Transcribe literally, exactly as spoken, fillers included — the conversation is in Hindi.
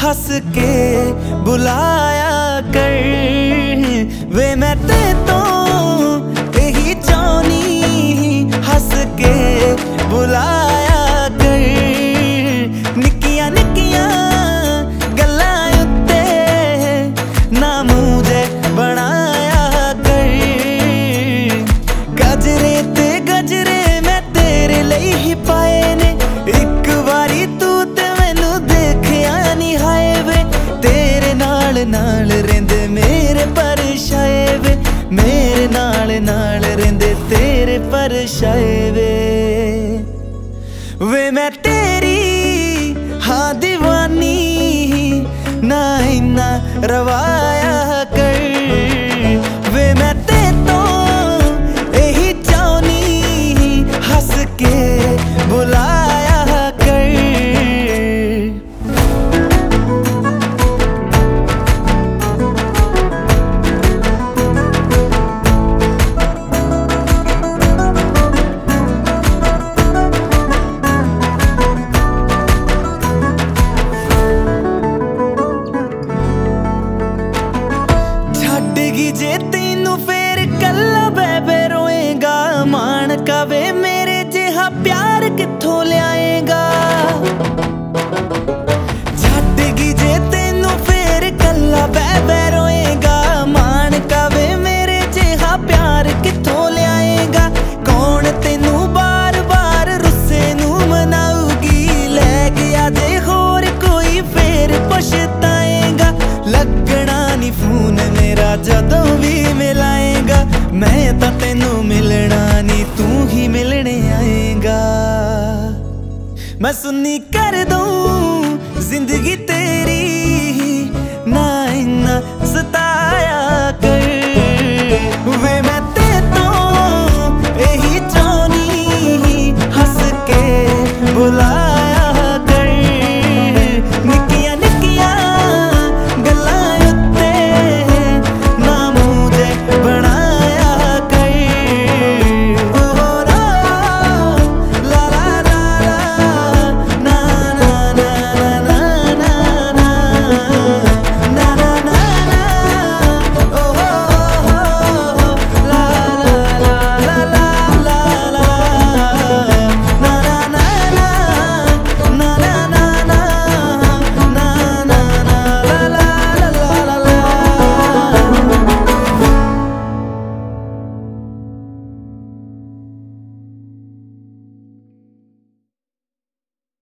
हंस के बुलाया कर वे मैं ते तो यही चाहनी हंस के बुलाया कर निक्कियां निक्कियां गल्लां उत्ते ना मुझे बनाया कर गजरे ते गजरे मैं तेरे लिए ही पाए ने एक बारी तू ते मैनू देखिया नी हाए वे तेरे नाल नाल रेंदे मेरे परछाए वे मेरे नाल नाल रेंदे तेरे परछाए वे वे मैं तेरी हाँ दीवानी ना इन्ना रवाया कर वे मैं ते तो यही चाहनी हंस के बुलाया कर जे तेनू फेर कल्ला बेबे रोएगा मान कावे मेरे जिहा प्यार किथों लियाएगा छड्डगी जे तेनू फेर कल्ला बेबे रोएगा मान कावे मेरे जिहा प्यार किथों लियाएगा कौन तेनू बार बार रुस्से नू मनाऊगी लै गया जे होर कोई फेर पछताएगा लगना नी फोन मेरा जदों भी मिलाएगा मैं तां तेनू मिलना नी तू ही मिलने आएगा मैं सुन्नी कर दूं जिंदगी ते